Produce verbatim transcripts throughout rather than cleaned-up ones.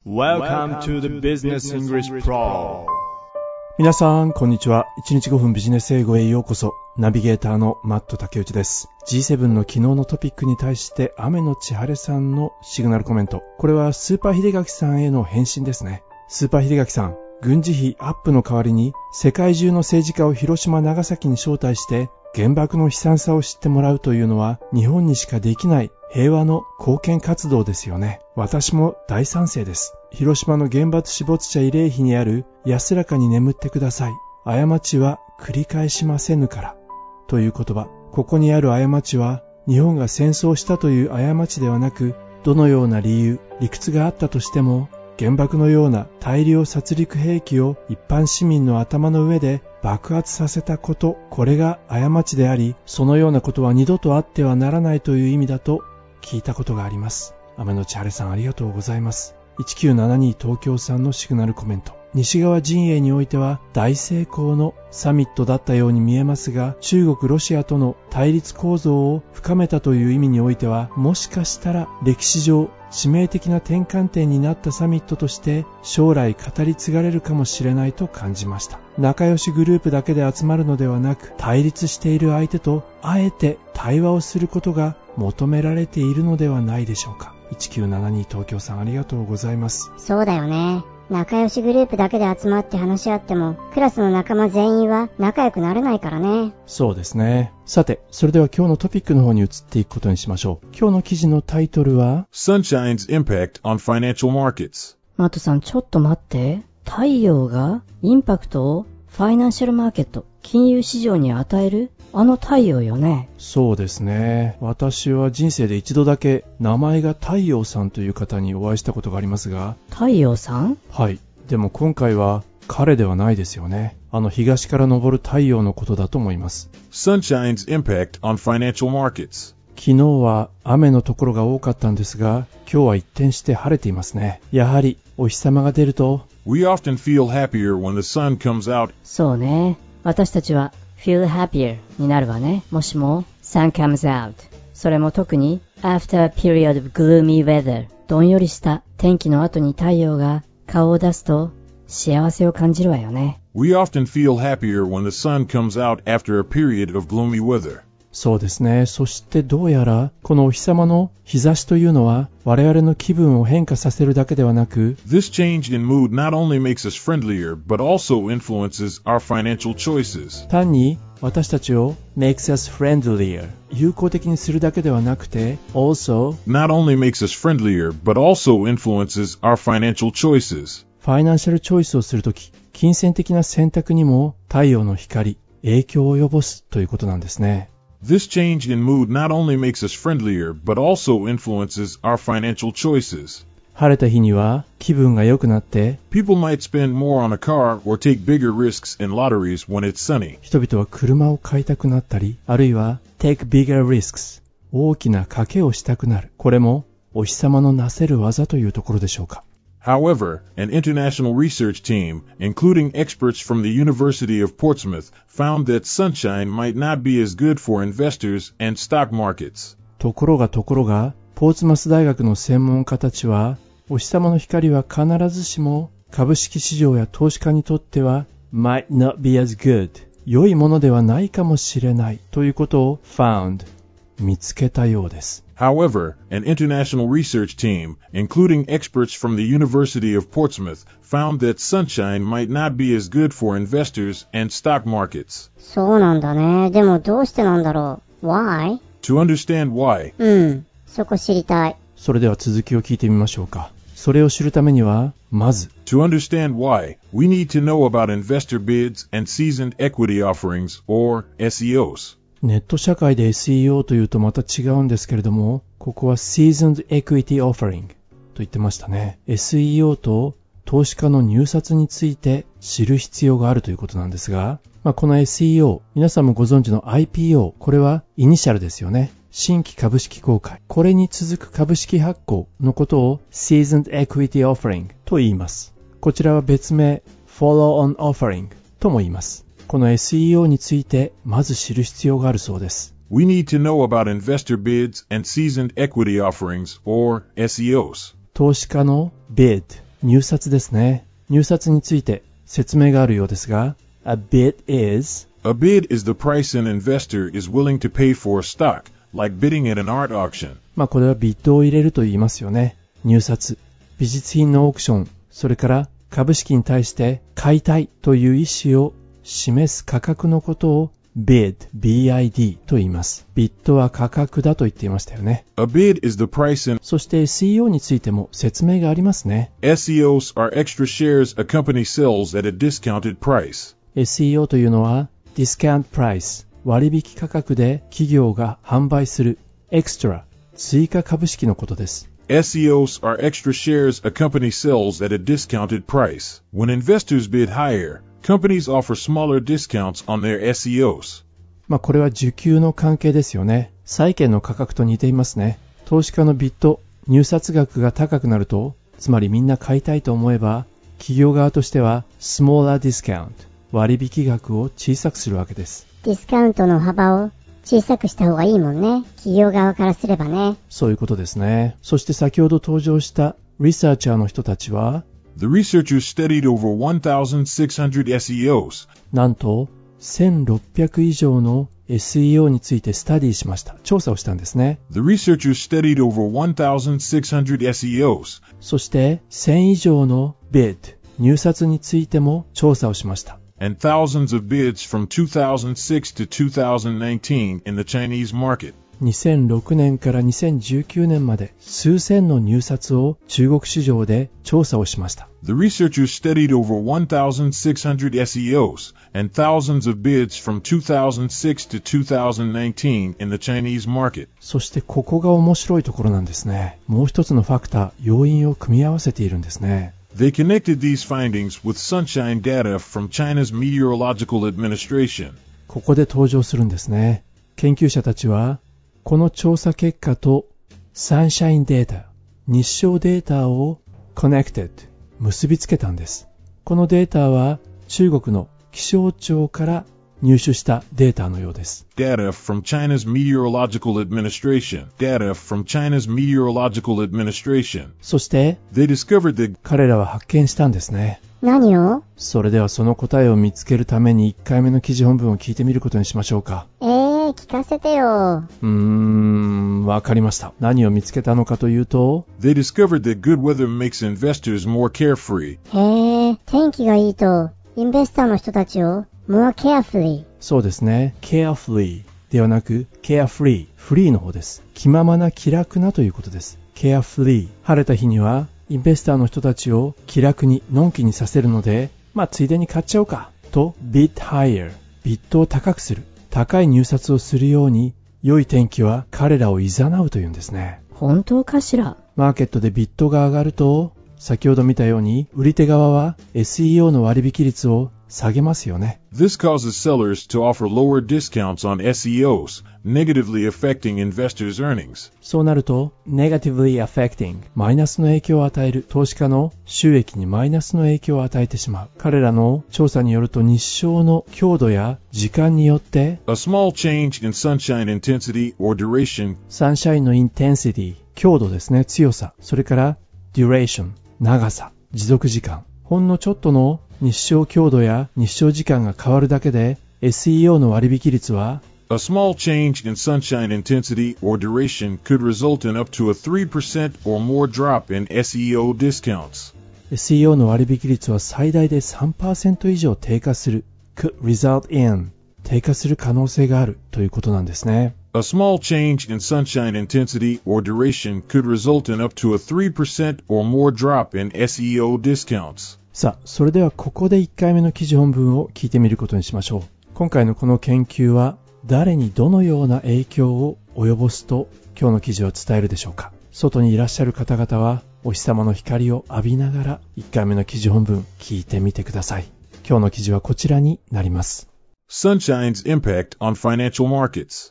Welcome to the Business English Pro。 皆さんこんにちは。いちにちごふんビジネス英語へようこそ。ナビゲーターのマット竹内です。 ジーセブン の昨日のトピックに対して雨の千晴さんのシグナルコメント、これはスーパー秀垣さんへの返信ですね。スーパー秀垣さん、軍事費アップの代わりに世界中の政治家を広島長崎に招待して原爆の悲惨さを知ってもらうというのは日本にしかできない平和の貢献活動ですよね。私も大賛成です。広島の原爆死没者慰霊碑にある安らかに眠ってください、過ちは繰り返しませぬからという言葉、ここにある過ちは日本が戦争したという過ちではなく、どのような理由理屈があったとしても原爆のような大量殺戮兵器を一般市民の頭の上で爆発させたこと、これが過ちであり、そのようなことは二度とあってはならないという意味だと聞いたことがあります。雨の千晴さん、ありがとうございます。いちきゅうななに東京さんのシグナルコメント、西側陣営においては大成功のサミットだったように見えますが、中国ロシアとの対立構造を深めたという意味においては、もしかしたら歴史上致命的な転換点になったサミットとして将来語り継がれるかもしれないと感じました。仲良しグループだけで集まるのではなく、対立している相手とあえて対話をすることが求められているのではないでしょうか。いちきゅうななに東京さん、ありがとうございます。 そうだよね。仲良しグループだけで集まって話し合ってもクラスの仲間全員は仲良くなれないからね。 そうですね。さて、それでは今日のトピックの方に移っていくことにしましょう。今日の記事のタイトルは Sunshine's Impact on Financial Markets。 マットさん、ちょっと待って。太陽がインパクトをファイナンシャルマーケット、金融市場に与えるあの太陽よね。 そうですね。私は人生で一度だけ名前が太陽さんという方にお会いしたことがありますが。 太陽さん？ はい。でも今回は彼ではないですよね。あの東から昇る太陽のことだと思います。 Sunshine's Impact on Financial Markets。 昨日は雨のところが多かったんですが、今日は一転して晴れていますね。やはりお日様が出ると We often feel happier when the sun comes out。 そうね。私たちはfeel happier になるわね。もしも sun comes out、 それも特に after a period of gloomy weather、 どんよりした天気の後に太陽が顔を出すと幸せを感じるわよね。 We often feel happier when the sun comes out after a period of gloomy weather。 そうですね。そしてどうやらこのお日様の日差しというのは我々の気分を変化させるだけではなく、 This change in mood not only makes us friendlier but also influences our financial choices。 単に私たちを makes us friendlier 友好的にするだけではなくて also not only makes us friendlier but also influences our financial choices。 ファイナンシャルチョイスをするとき、金銭的な選択にも太陽の光影響を及ぼすということなんですね。 This change in mood not only makes us friendlier but also influences our financial choices。 晴れた日には気分が良くなって People might spend more on a car or take bigger risks in lotteries when it's sunny。 人々は車を買いたくなったり、あるいは take bigger risks 大きな賭けをしたくなる。これもお日様のなせる技というところでしょうか。 However, an international research team, including experts from the University of Portsmouth, found that sunshine might not be as good for investors and stock markets。 ところがところが、ポーツマス大学の専門家たちは、お日様の光は必ずしも株式市場や投資家にとっては might not be as good 良いものではないかもしれないということを found 見つけたようです。 However, an international research team, including experts from the University of Portsmouth, found that sunshine might not be as good for investors and stock markets。 そうなんだね。でもどうしてなんだろう。 Why? To understand why。 うん、そこ知りたい。 それでは続きを聞いてみましょうか。それを知るためには、まず To understand why, we need to know about investor bids and seasoned equity offerings, or エスイーオーズ。 ネット社会で エスイーオー というとまた違うんですけれども、ここは Seasoned Equity Offering と言ってましたね。エスイーオー と投資家の入札について知る必要があるということなんですが、まあ、この エスイーオー、皆さんもご存知の アイピーオー、これはイニシャルですよね。新規株式公開。これに続く株式発行のことを Seasoned Equity Offering と言います。こちらは別名 Follow-on Offering とも言います。この エスイーオー についてまず知る必要があるそうです。 We need to know about investor bids and seasoned equity offerings, or エスイーオーズ。 投資家の bid 入札ですね。入札について説明があるようですが、A bid is A bid is the price an investor is willing to pay for a stock, like bidding at an art auction. まあこれはビッドを入れると言いますよね。入札。美術品のオークション、それから株式に対して買いたいという意思を示す価格のことを bid, B-I-D と言います。ビッドは価格だと言っていましたよね。 A bid is the price an そして エスイーオー についても説明がありますね。 エスイーオー are extra shares a company sells at a discounted price. エスイーオー というのは discount price、割引価格で企業が販売する extra、追加株式のことです。 エスイーオー are extra shares a company sells at a discounted price. When investors bid higher, companies offer smaller discounts on theirエスイーオー。 まあこれは需給の関係ですよね。債券の価格と似ていますね。投資家のビッド、入札額が高くなると、つまりみんな買いたいと思えば、企業側としては smaller discount、割引額を小さくするわけです。 ディスカウントの幅を小さくした方がいいもんね。企業側からすればね。 そういうことですね。そして先ほど登場したリサーチャーの人たちは、 The researchers studied over one thousand six hundredエスイーオーs. なんとせんろっぴゃく以上の エスイーオー についてスタディしました。調査をしたんですね。 The researchers studied over one thousand six hundredエスイーオーs. そしてせん以上の bid、入札についても調査をしました。 And thousands of bids from two thousand six to two thousand nineteen in the Chinese market. にせんろくねんからにせんじゅうきゅうねんまで数千の入札を中国市場で調査をしました。 The researchers studied over one thousand six hundredエスイーオーs and thousands of bids from two thousand six to two thousand nineteen in the Chinese market. そしてここが面白いところなんですね。もう一つのファクター、要因を組み合わせているんですね。 They connected these findings with sunshine data from China's Meteorological Administration. ここで登場するんですね。研究者たちはこの調査結果とサンシャインデータ、日照データを connected、結びつけたんです。このデータは中国の気象庁から入手したデータのようです。 Data from China's Meteorological Administration. Data from China's Meteorological Administration. そして、 They discovered that 彼らは発見したんですね。 何を？ それではその答えを見つけるためにいっかいめの記事本文を聞いてみることにしましょうか。 えー、聞かせてよ。 うーん、わかりました。何を見つけたのかというと、 They discovered that good weather makes investors more carefree. へー、天気がいいと、インベスターの人たちをmore carefully。 そうですね。carefully ではなく carefree。フリーの方です。気ままな気楽なということです。carefully。晴れた日にはインベスターの人たちを気楽にのんきにさせるので、まあついでに買っちゃおうかと bid higher。ビットを高くする。高い入札をするように良い天気は彼らを誘うというんですね。 本当かしら？ マーケットでビットが上がると、先ほど見たように売り手側は エスイーオー の割引率を下げますよね。 This causes sellers to offer lower discounts onエスイーオーs, negatively affecting investors' earnings. そうなると、negatively affecting、マイナスの影響を与える投資家の収益にマイナスの影響を与えてしまう。彼らの調査によると日照の強度や時間によって、 A small change in sunshine intensity or duration, サンシャインのインテンシティ、強度ですね、強さ、それからduration、長さ、持続時間、ほんのちょっとの日照強度や日照時間が変わるだけで エスイーオー の割引率は A small change in sunshine intensity or duration could result in up to a three percent or more drop in エスイーオー discounts. エスイーオー の割引率は最大で さんパーセント 以上低下する could result in 低下する可能性があるということなんですね。 A small change in sunshine intensity or duration could result in up to a three percent or more drop in エスイーオー discounts. さあ、それではここでいっかいめの記事本文を聞いてみることにしましょう。今回のこの研究は誰にどのような影響を及ぼすと今日の記事を伝えるでしょうか。外にいらっしゃる方々はお日様の光を浴びながらいっかいめの記事本文聞いてみてください。今日の記事はこちらになります。 Sunshine's impact on financial markets.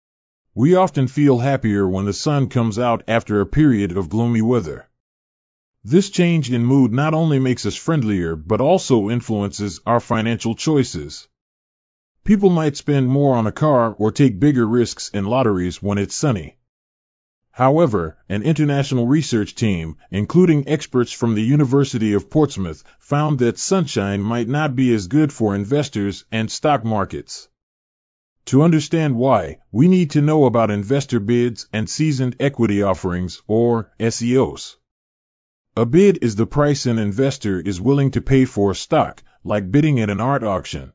We often feel happier when the sun comes out after a period of gloomy weather. This change in mood not only makes us friendlier but also influences our financial choices. People might spend more on a car or take bigger risks in lotteries when it's sunny. However, an international research team, including experts from the University of Portsmouth, found that sunshine might not be as good for investors and stock markets. To understand why, we need to know about investor bids and seasoned equity offerings, or S E Os. A bid is the price an investor is willing to pay for a stock, like bidding at an art auction.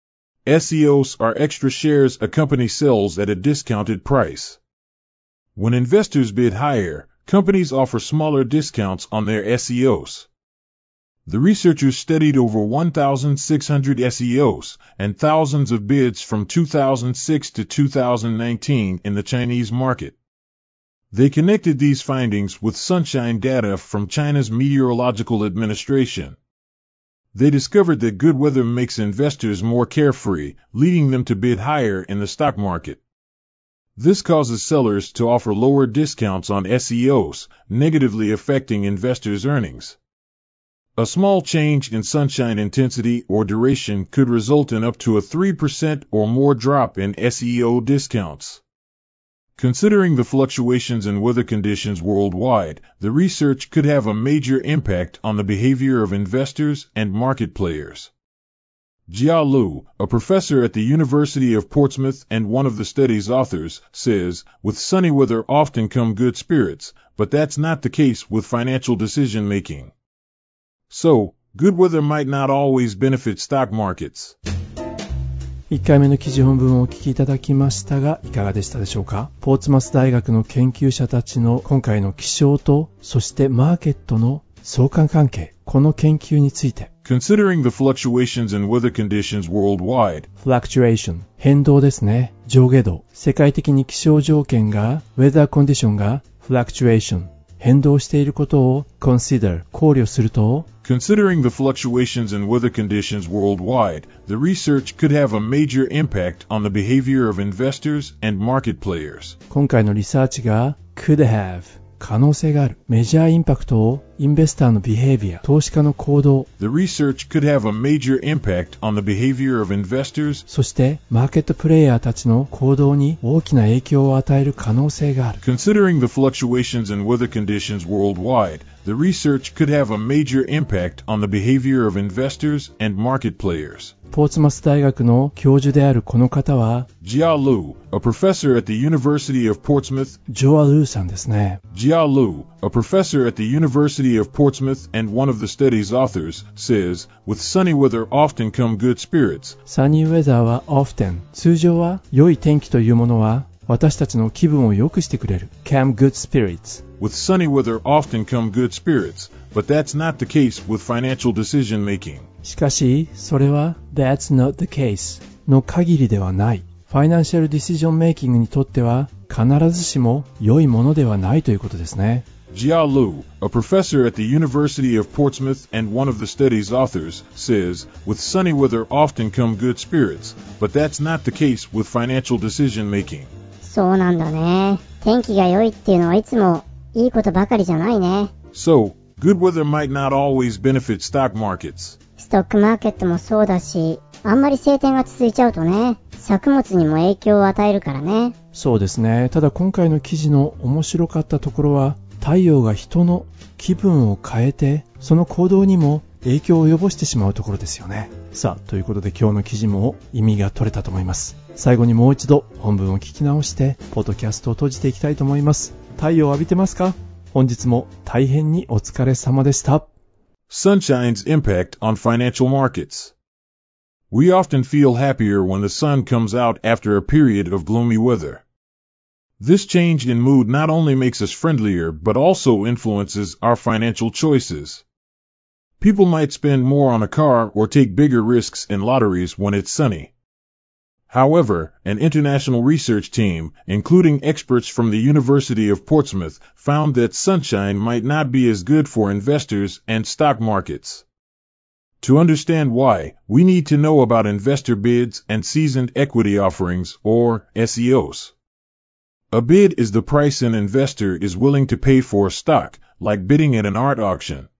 S E Os are extra shares a company sells at a discounted price. When investors bid higher, companies offer smaller discounts on their S E Os. The researchers studied over one thousand six hundred S E Os and thousands of bids from two thousand six to two thousand nineteen in the Chinese market. They connected these findings with sunshine data from China's Meteorological Administration. They discovered that good weather makes investors more carefree, leading them to bid higher in the stock market. This causes sellers to offer lower discounts on S E Os, negatively affecting investors' earnings. A small change in sunshine intensity or duration could result in up to a three percent or more drop in S E O discounts. Considering the fluctuations in weather conditions worldwide, the research could have a major impact on the behavior of investors and market players. Jia Lu, a professor at the University of Portsmouth and one of the study's authors, says, with sunny weather often come good spirits, but that's not the case with financial decision-making. So, good weather might not always benefit stock markets. いっかいめの記事本文をお聞きいただきましたが、いかがでしたでしょうか。ポーツマス大学の研究者たちの今回の気象と、そしてマーケットの相関関係、この研究について。 Considering the fluctuations in weather conditions worldwide, fluctuation 変動ですね。上下動。世界的に気象条件が weather condition が fluctuation 変動していることを consider 考慮すると Considering the fluctuations in weather conditions worldwide, the research could have a major impact on the behavior of investors and market players. 今回のリサーチが could have可能性があるメジャーインパクトをインベスターのビヘイビア投資家の行動 The research could have a major impact on the behavior of investors そしてマーケットプレイヤーたちの行動に大きな影響を与える可能性がある Considering the fluctuations in weather conditions worldwide, the research could have a major impact on the behavior of investors and market players. ポーツマス大学の教授であるこの方は Jia Lu, a professor at the University of Portsmouth ジョア・ルーさんですね Jia Lu, a professor at the University of Portsmouth and one of the study's authors, says, with sunny weather often come good spirits. サニーウェザーは often 通常は良い天気というものは私たちの気分を良くしてくれる come good spirits With sunny weather often come good spirits, but that's not the case with financial decision making. しかしそれは that's not the case の限りではないファイナンシャルディシジョンメイキングにとっては必ずしも良いものではないということですね Jia Lu, a professor at the University of Portsmouth and one of the study's authors, says, with sunny weather often come good spirits, but that's not the case with financial decision making. そうなんだね。天気が良いっていうのはいつもいいことばかりじゃないね。 So, good weather might not always benefit stock markets. ストックマーケットもそうだし、あんまり晴天が続いちゃうとね、作物にも影響を与えるからね。 そうですね。ただ今回の記事の面白かったところは、太陽が人の気分を変えて、その行動にも影響を及ぼしてしまうところですよね。さあ、ということで今日の記事も意味が取れたと思います。最後にもう一度本文を聞き直して、ポッドキャストを閉じていきたいと思います。太陽を浴びてますか？本日も大変にお疲れ様でした。 Sunshine's impact on financial markets. We often feel happier when the sun comes out after a period of gloomy weather. This change in mood not only makes us friendlier but also influences our financial choices. People might spend more on a car or take bigger risks in lotteries when it's sunny. However, an international research team, including experts from the University of Portsmouth, found that sunshine might not be as good for investors and stock markets. To understand why, we need to know about investor bids and seasoned equity offerings, or S E Os. A bid is the price an investor is willing to pay for a stock, like bidding at an art auction.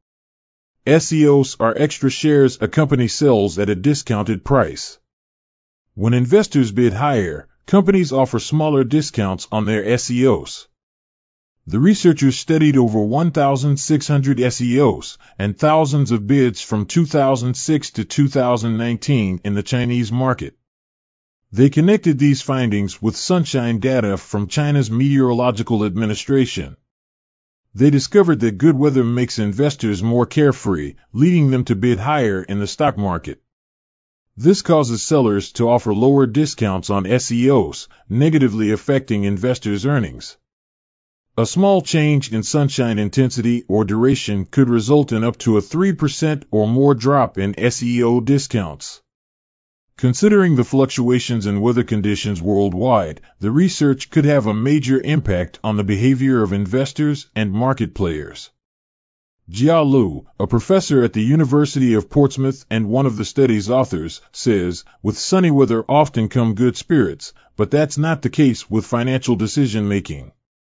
S E Os are extra shares a company sells at a discounted price. When investors bid higher, companies offer smaller discounts on their S E Os. The researchers studied over one thousand six hundred S E Os and thousands of bids from two thousand six to two thousand nineteen in the Chinese market. They connected these findings with sunshine data from China's Meteorological Administration. They discovered that good weather makes investors more carefree, leading them to bid higher in the stock market. This causes sellers to offer lower discounts on S E Os, negatively affecting investors' earnings. A small change in sunshine intensity or duration could result in up to a three percent or more drop in S E O discounts. Considering the fluctuations in weather conditions worldwide, the research could have a major impact on the behavior of investors and market players. Jia Lu, a professor at the University of Portsmouth and one of the study's authors, says, with sunny weather often come good spirits, but that's not the case with financial decision-making.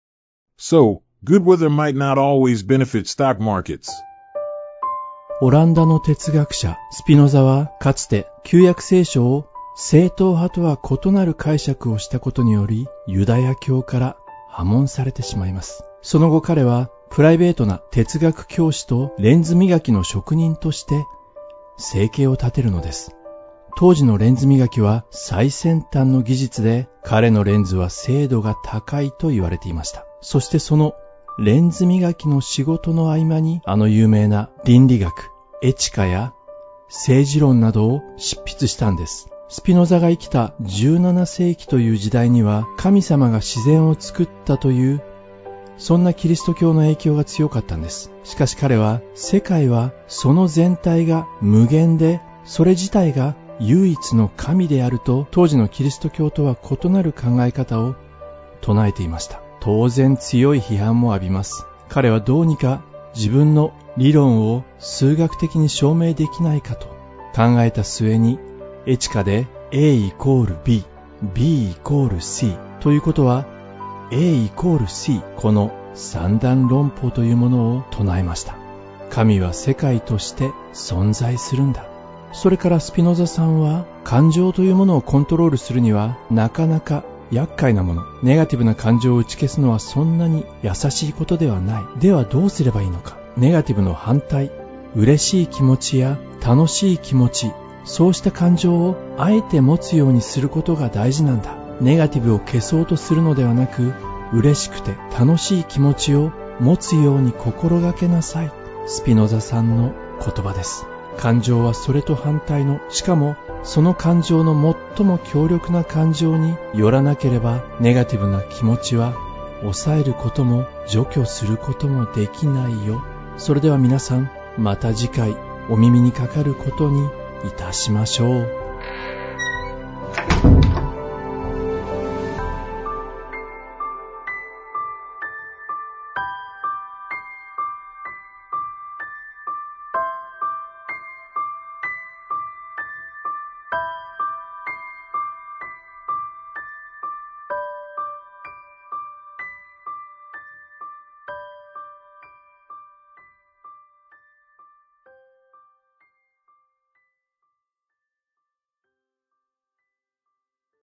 So, good weather might not always benefit stock markets. オランダの哲学者スピノザはかつて旧約聖書を正統派とは異なる解釈をしたことによりユダヤ教から破門されてしまいます。その後彼はプライベートな哲学教師とレンズ磨きの職人として生計を立てるのです。当時のレンズ磨きは最先端の技術で彼のレンズは精度が高いと言われていました。そしてそのレンズ磨きの仕事の合間にあの有名な倫理学、エチカや政治論などを執筆したんです。スピノザが生きたじゅうななせいきという時代には神様が自然を作ったというそんなキリスト教の影響が強かったんです。しかし彼は世界はその全体が無限でそれ自体が唯一の神であると当時のキリスト教とは異なる考え方を唱えていました。当然強い批判も浴びます。彼はどうにか自分の理論を数学的に証明できないかと考えた末にエチカで A イコール B、B イコール C ということは A イコール C この三段論法というものを唱えました。神は世界として存在するんだ。それからスピノザさんは感情というものをコントロールするにはなかなか厄介なもの、ネガティブな感情を打ち消すのはそんなに優しいことではない。ではどうすればいいのか。ネガティブの反対、嬉しい気持ちや楽しい気持ち、そうした感情をあえて持つようにすることが大事なんだ。ネガティブを消そうとするのではなく、嬉しくて楽しい気持ちを持つように心がけなさい。スピノザさんの言葉です。感情はそれと反対の、しかもその感情の最も強力な感情によらなければネガティブな気持ちは抑えることも除去することもできないよ。それでは皆さんまた次回お耳にかかることにいたしましょう。